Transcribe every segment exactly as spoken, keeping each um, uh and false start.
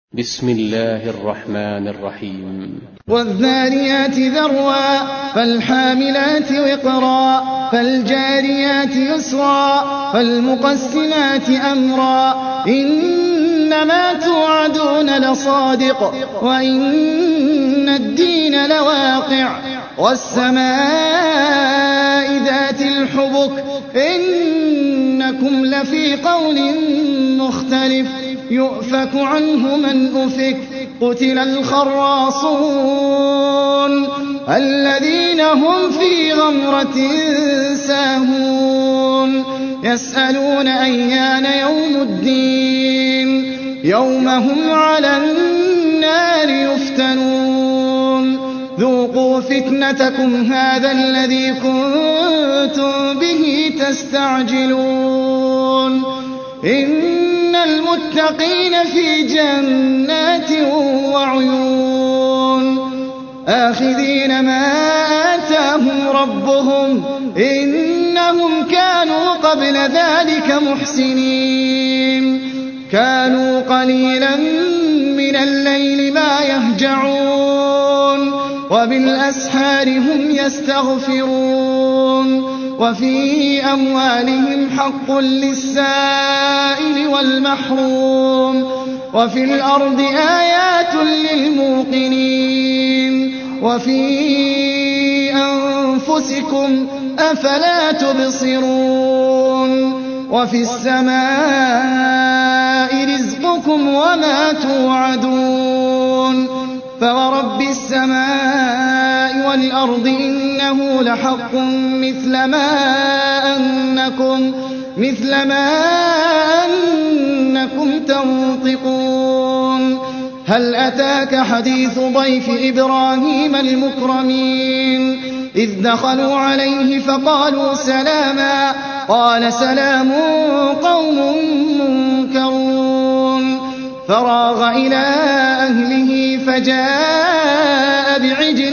بسم الله الرحمن الرحيم. والذاريات ذروا فالحاملات وقرا فالجاريات يسرا فالمقسمات أمرا إنما توعدون لصادق وإن الدين لواقع والسماء ذات الحبك إنكم لفي قول مختلف يؤفك عنه من أفك قتل الخراصون الذين هم في غمرة ساهون يسألون أيان يوم الدين يوم هم على النار يفتنون ذوقوا فتنتكم هذا الذي كنتم به تستعجلون إن المتقين في جنات وعيون آخذين ما آتاهم ربهم إنهم كانوا قبل ذلك محسنين كانوا قليلا من الليل ما يهجعون وبالأسحار هم يستغفرون وفي أموالهم حق للسائل والمحروم وفي الأرض آيات للموقنين وفي أنفسكم أفلا تبصرون وفي السماء رزقكم وما توعدون فورب السماء والأرض إنه لحق مثل ما أنكم مثل ما أنكم تنطقون هل أتاك حديث ضيف إبراهيم المكرمين إذ دخلوا عليه فقالوا سلاما قال سلام قوم منكرون فراغ إلى أهله فجاء بعجل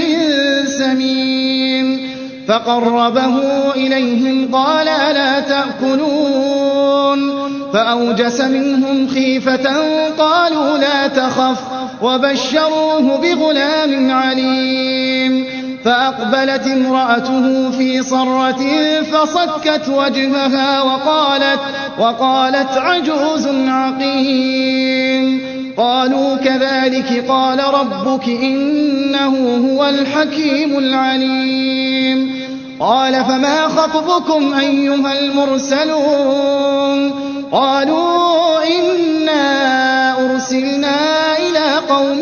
سمين فقربه إليهم قال ألا تأكلون فأوجس منهم خيفة قالوا لا تخف وبشروه بغلام عليم فأقبلت امرأته في صرة فصكت وجهها وقالت, وقالت عجوز عقيم قالوا كذلك قال ربك إنه هو الحكيم العليم قال فما خطبكم أيها المرسلون قالوا إنا أرسلنا إلى قوم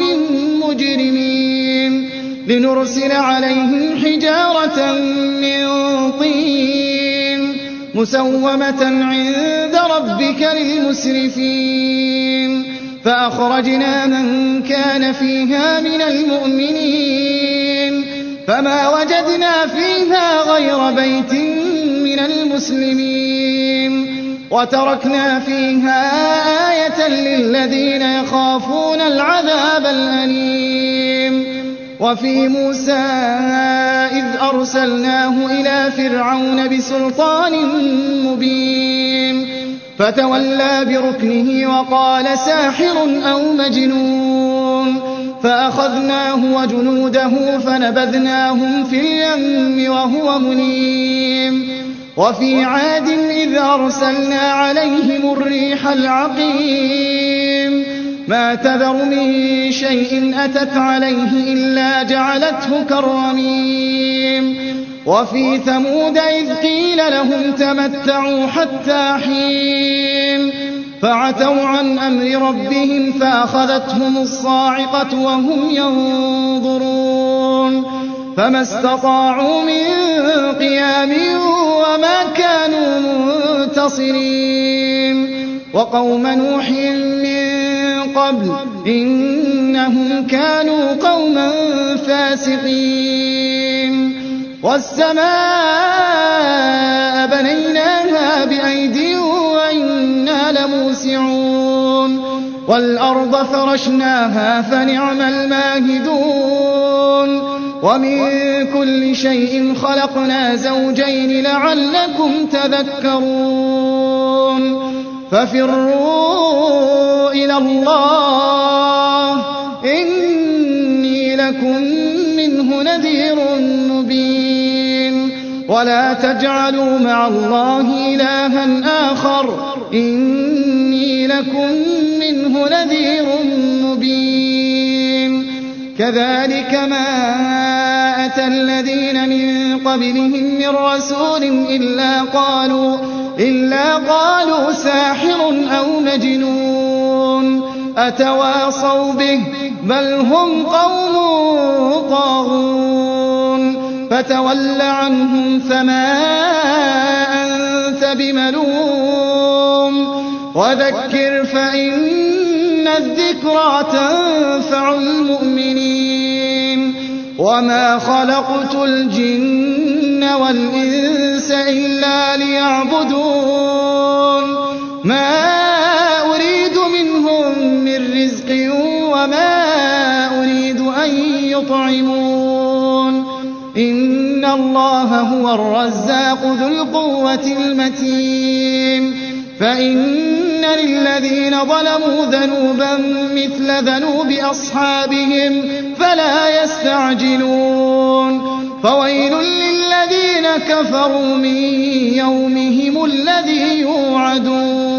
مجرمين لنرسل عليهم حجارة من طين مسومة عند ربك للمسرفين فأخرجنا من كان فيها من المؤمنين فما وجدنا فيها غير بيت من المسلمين وتركنا فيها آية للذين يخافون العذاب الأليم وفي موسى إذ أرسلناه إلى فرعون بسلطان مبين فتولى بركنه وقال ساحر أو مجنون فأخذناه وجنوده فنبذناهم في اليم وهو مليم وفي عاد إذ أرسلنا عليهم الريح العقيم ما تذر من شيء أتت عليه إلا جعلته كالرميم وفي ثمود إذ قيل لهم تمتعوا حتى حين فعتوا عن أمر ربهم فأخذتهم الصاعقة وهم ينظرون فما استطاعوا من قيام وما كانوا منتصرين وقوم نوح من قبل إنهم كانوا قوما فاسقين والسماء بنيناها بأيد وإنا لموسعون والأرض فرشناها فنعم الماهدون ومن كل شيء خلقنا زوجين لعلكم تذكرون ففروا إلى الله لكم منه نذير مبين ولا تجعلوا مع الله إلها آخر إني لكم منه نذير مبين كذلك ما أتى الذين من قبلهم من رسول إلا قالوا, إلا قالوا ساحر أو مجنون أتواصوا به بل هم قوم طاغون فتول عنهم فما أنت بملوم وذكر فإن الذكرى تنفع المؤمنين وما خلقت الجن والإنس إلا ليعبدون ما أريد منهم من رزق وما أريد أن يطعمون إن الله هو الرزاق ذو القوة المتين فإن للذين ظلموا ذنوبا مثل ذنوب أصحابهم فلا يستعجلون فويل للذين كفروا من يومهم الذي يوعدون